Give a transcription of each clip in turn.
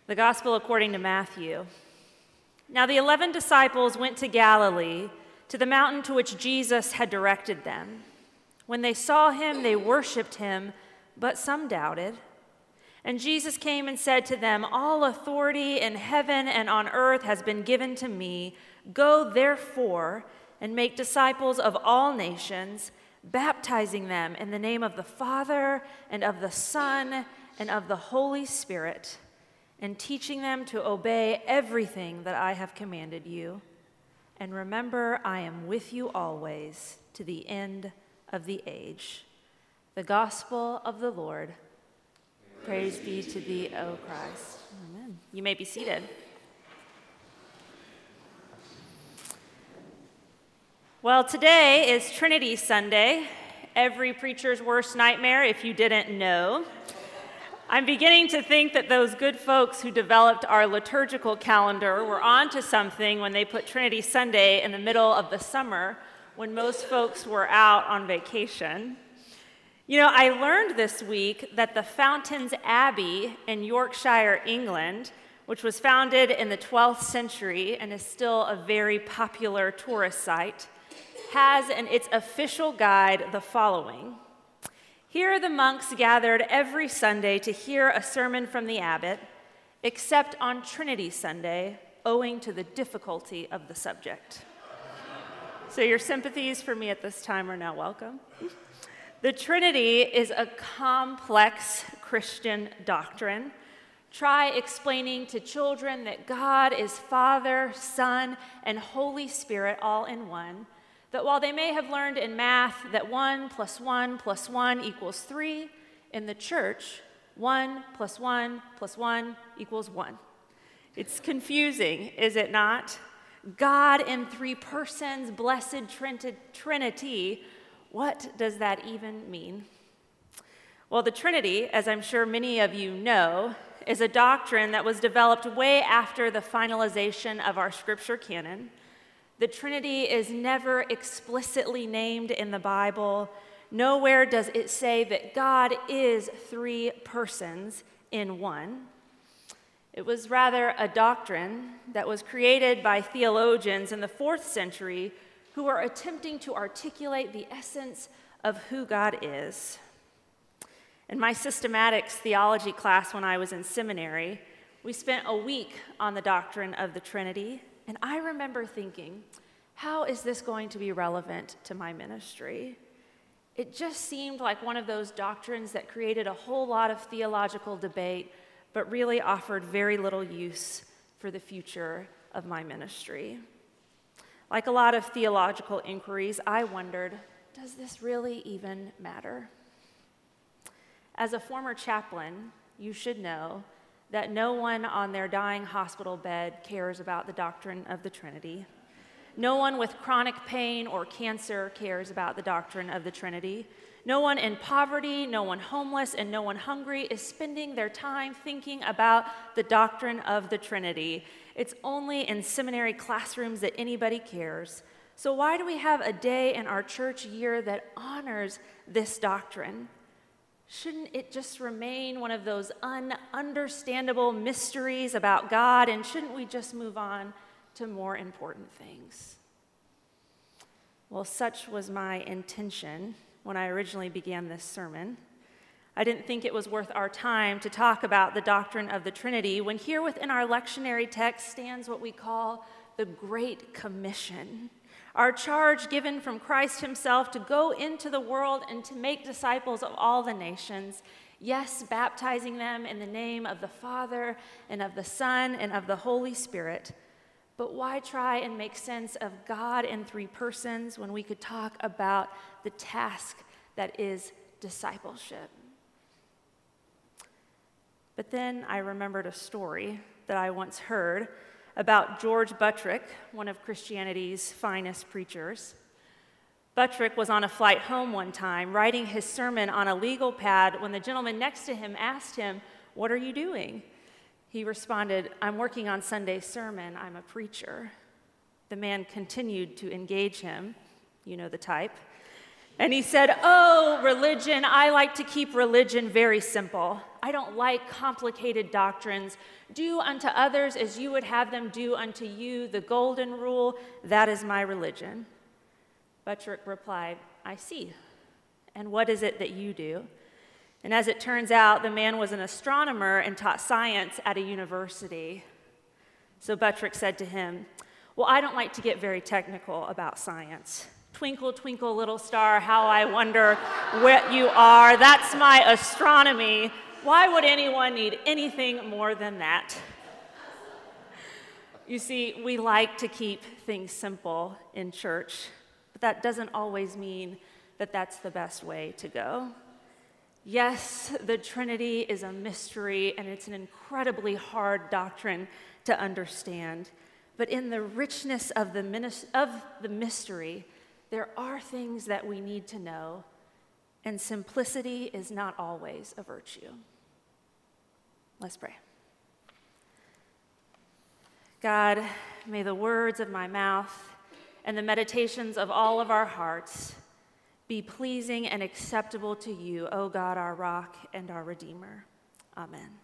The Gospel according to Matthew. Now the 11 disciples went to Galilee, to the mountain to which Jesus had directed them. When they saw him, they worshiped him, but some doubted. And Jesus came and said to them, "All authority in heaven and on earth has been given to me. Go therefore and make disciples of all nations, baptizing them in the name of the Father and of the Son and of the Holy Spirit, and teaching them to obey everything that I have commanded you. And remember, I am with you always to the end of the age." The gospel of the Lord. Praise be to thee, O Christ. Amen. You may be seated. Well, today is Trinity Sunday, every preacher's worst nightmare if you didn't know. I'm beginning to think that those good folks who developed our liturgical calendar were onto something when they put Trinity Sunday in the middle of the summer when most folks were out on vacation. You know, I learned this week that the Fountains Abbey in Yorkshire, England, which was founded in the 12th century and is still a very popular tourist site, has in its official guide the following. Here the monks gathered every Sunday to hear a sermon from the abbot, except on Trinity Sunday, owing to the difficulty of the subject. So your sympathies for me at this time are now welcome. The Trinity is a complex Christian doctrine. Try explaining to children that God is Father, Son, and Holy Spirit all in one. That while they may have learned in math that 1 + 1 + 1 equals 3, in the church, 1 + 1 + 1 equals 1. It's confusing, is it not? God in three persons, blessed Trinity, what does that even mean? Well, the Trinity, as I'm sure many of you know, is a doctrine that was developed way after the finalization of our scripture canon. The Trinity is never explicitly named in the Bible. Nowhere does it say that God is three persons in one. It was rather a doctrine that was created by theologians in the 4th century who were attempting to articulate the essence of who God is. In my systematics theology class when I was in seminary, we spent a week on the doctrine of the Trinity. And I remember thinking, how is this going to be relevant to my ministry? It just seemed like one of those doctrines that created a whole lot of theological debate, but really offered very little use for the future of my ministry. Like a lot of theological inquiries, I wondered, does this really even matter? As a former chaplain, you should know that no one on their dying hospital bed cares about the doctrine of the Trinity. No one with chronic pain or cancer cares about the doctrine of the Trinity. No one in poverty, no one homeless, and no one hungry is spending their time thinking about the doctrine of the Trinity. It's only in seminary classrooms that anybody cares. So why do we have a day in our church year that honors this doctrine? Shouldn't it just remain one of those ununderstandable mysteries about God, and shouldn't we just move on to more important things? Well, such was my intention when I originally began this sermon. I didn't think it was worth our time to talk about the doctrine of the Trinity when here within our lectionary text stands what we call the Great Commission. Our charge given from Christ himself to go into the world and to make disciples of all the nations, yes, baptizing them in the name of the Father and of the Son and of the Holy Spirit. But why try and make sense of God in three persons when we could talk about the task that is discipleship? But then I remembered a story that I once heard about George Buttrick, one of Christianity's finest preachers. Buttrick was on a flight home one time, writing his sermon on a legal pad when the gentleman next to him asked him, "What are you doing?" He responded, "I'm working on Sunday's sermon. I'm a preacher." The man continued to engage him, you know the type. And he said, "Oh, religion, I like to keep religion very simple. I don't like complicated doctrines. Do unto others as you would have them do unto you, the golden rule, that is my religion." Buttrick replied, "I see. And what is it that you do?" And as it turns out, the man was an astronomer and taught science at a university. So Buttrick said to him, "Well, I don't like to get very technical about science. Twinkle, twinkle, little star, how I wonder what you are. That's my astronomy. Why would anyone need anything more than that?" You see, we like to keep things simple in church, but that doesn't always mean that that's the best way to go. Yes, the Trinity is a mystery, and it's an incredibly hard doctrine to understand. But in the richness of the mystery, there are things that we need to know, and simplicity is not always a virtue. Let's pray. God, may the words of my mouth and the meditations of all of our hearts be pleasing and acceptable to you, O God, our rock and our Redeemer. Amen.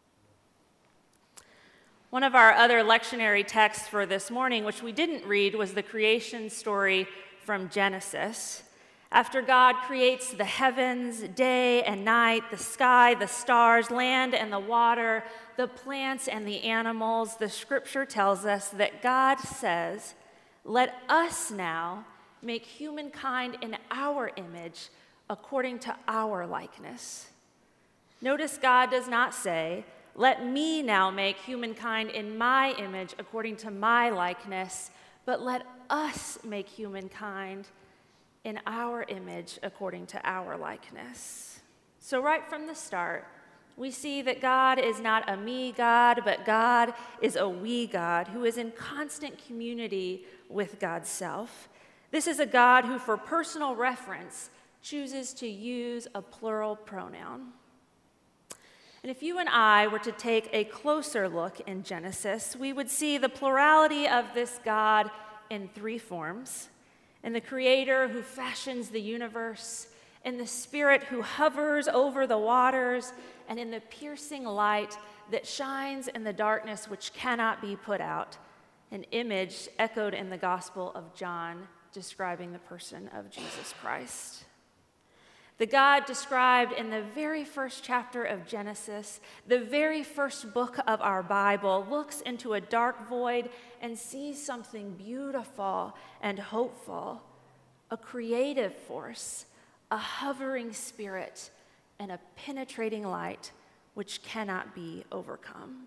One of our other lectionary texts for this morning, which we didn't read, was the creation story from Genesis. After God creates the heavens, day and night, the sky, the stars, land and the water, the plants and the animals, the scripture tells us that God says, "Let us now make humankind in our image according to our likeness." Notice God does not say, "Let me now make humankind in my image according to my likeness," but "let us make humankind in our image according to our likeness." So right from the start, we see that God is not a me God, but God is a we God who is in constant community with God's self. This is a God who, for personal reference, chooses to use a plural pronoun. And if you and I were to take a closer look in Genesis, we would see the plurality of this God in three forms: in the Creator who fashions the universe, in the Spirit who hovers over the waters, and in the piercing light that shines in the darkness which cannot be put out, an image echoed in the Gospel of John describing the person of Jesus Christ. The God described in the very first chapter of Genesis, the very first book of our Bible, looks into a dark void and sees something beautiful and hopeful, a creative force, a hovering spirit, and a penetrating light which cannot be overcome.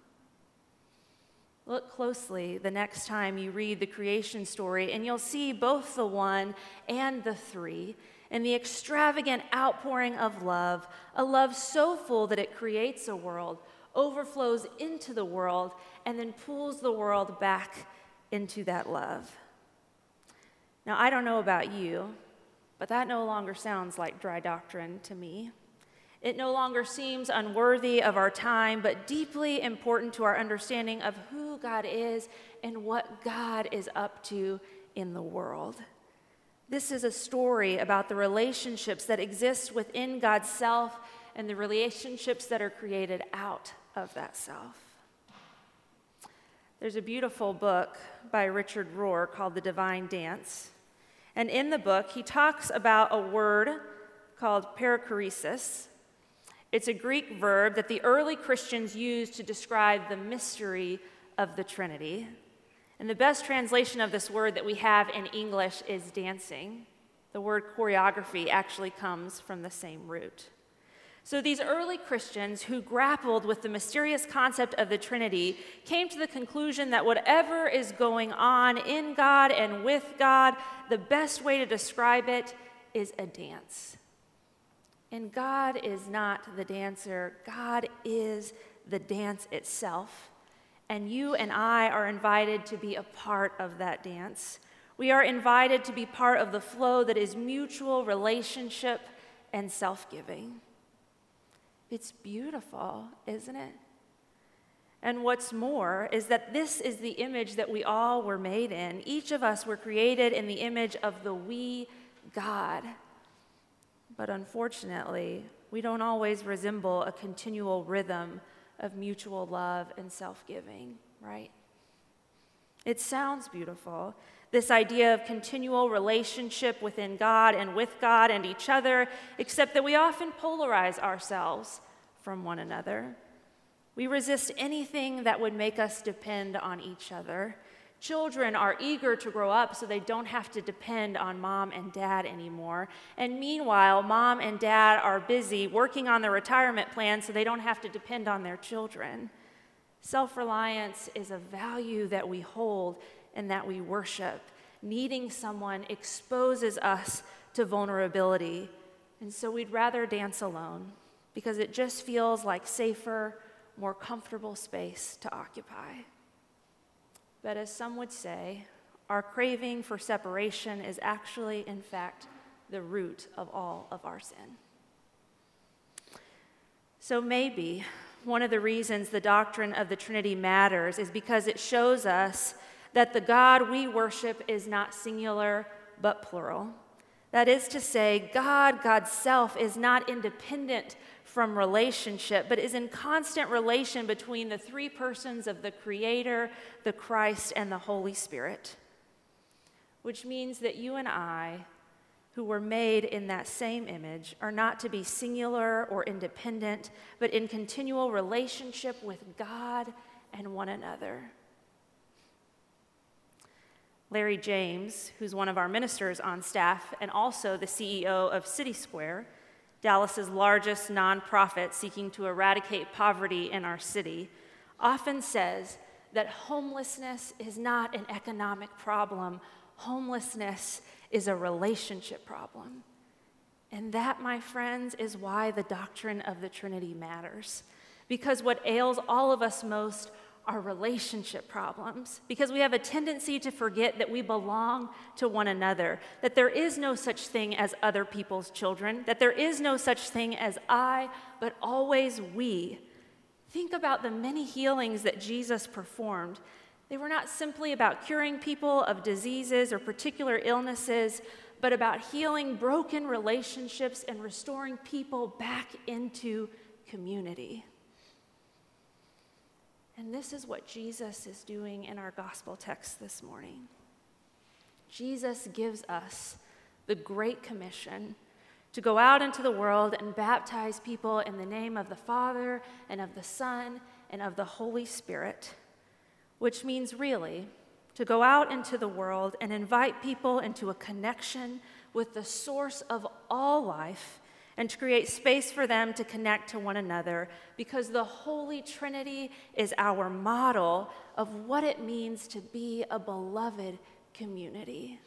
Look closely the next time you read the creation story, and you'll see both the one and the three in the extravagant outpouring of love, a love so full that it creates a world, overflows into the world, and then pulls the world back into that love. Now, I don't know about you, but that no longer sounds like dry doctrine to me. It no longer seems unworthy of our time, but deeply important to our understanding of who God is and what God is up to in the world. This is a story about the relationships that exist within God's self and the relationships that are created out of that self. There's a beautiful book by Richard Rohr called The Divine Dance. And in the book, he talks about a word called perichoresis. It's a Greek verb that the early Christians used to describe the mystery of the Trinity. And the best translation of this word that we have in English is dancing. The word choreography actually comes from the same root. So these early Christians who grappled with the mysterious concept of the Trinity came to the conclusion that whatever is going on in God and with God, the best way to describe it is a dance. And God is not the dancer. God is the dance itself. And you and I are invited to be a part of that dance. We are invited to be part of the flow that is mutual relationship and self-giving. It's beautiful, isn't it? And what's more is that this is the image that we all were made in. Each of us were created in the image of the we God. But unfortunately, we don't always resemble a continual rhythm of mutual love and self-giving, right? It sounds beautiful, this idea of continual relationship within God and with God and each other, except that we often polarize ourselves from one another. We resist anything that would make us depend on each other. Children are eager to grow up so they don't have to depend on mom and dad anymore. And meanwhile, mom and dad are busy working on their retirement plan so they don't have to depend on their children. Self-reliance is a value that we hold and that we worship. Needing someone exposes us to vulnerability, and so we'd rather dance alone because it just feels like safer, more comfortable space to occupy. But as some would say, our craving for separation is actually, in fact, the root of all of our sin. So maybe one of the reasons the doctrine of the Trinity matters is because it shows us that the God we worship is not singular, but plural. That is to say, God's self, is not independent from relationship, but is in constant relation between the three persons of the Creator, the Christ, and the Holy Spirit. Which means that you and I, who were made in that same image, are not to be singular or independent, but in continual relationship with God and one another. Larry James, who's one of our ministers on staff and also the CEO of City Square, Dallas's largest nonprofit seeking to eradicate poverty in our city, often says that homelessness is not an economic problem. Homelessness is a relationship problem. And that, my friends, is why the doctrine of the Trinity matters. Because what ails all of us most are relationship problems, because we have a tendency to forget that we belong to one another, that there is no such thing as other people's children, that there is no such thing as I, but always we. Think about the many healings that Jesus performed. They were not simply about curing people of diseases or particular illnesses, but about healing broken relationships and restoring people back into community. And this is what Jesus is doing in our gospel text this morning. Jesus gives us the Great Commission to go out into the world and baptize people in the name of the Father and of the Son and of the Holy Spirit, which means really to go out into the world and invite people into a connection with the source of all life and to create space for them to connect to one another, because the Holy Trinity is our model of what it means to be a beloved community.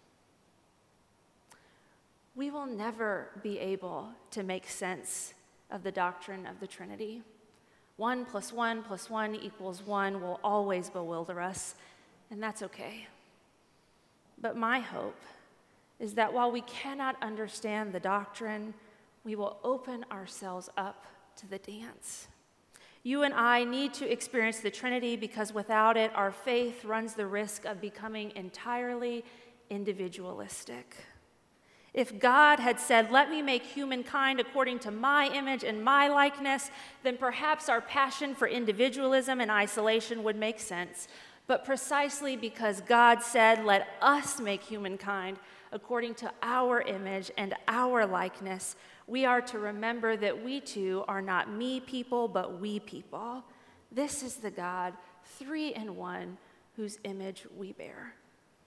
We will never be able to make sense of the doctrine of the Trinity. 1 + 1 + 1 = 1 will always bewilder us, and that's okay. But my hope is that while we cannot understand the doctrine, we will open ourselves up to the dance. You and I need to experience the Trinity because without it, our faith runs the risk of becoming entirely individualistic. If God had said, "Let me make humankind according to my image and my likeness," then perhaps our passion for individualism and isolation would make sense. But precisely because God said, "Let us make humankind according to our image and our likeness," we are to remember that we too are not me people, but we people. This is the God, 3 in 1, whose image we bear.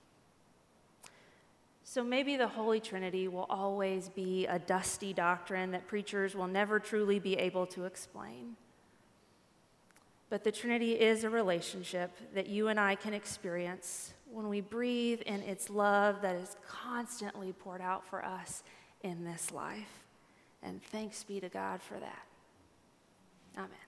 So maybe the Holy Trinity will always be a dusty doctrine that preachers will never truly be able to explain. But the Trinity is a relationship that you and I can experience when we breathe in its love that is constantly poured out for us in this life. And thanks be to God for that. Amen.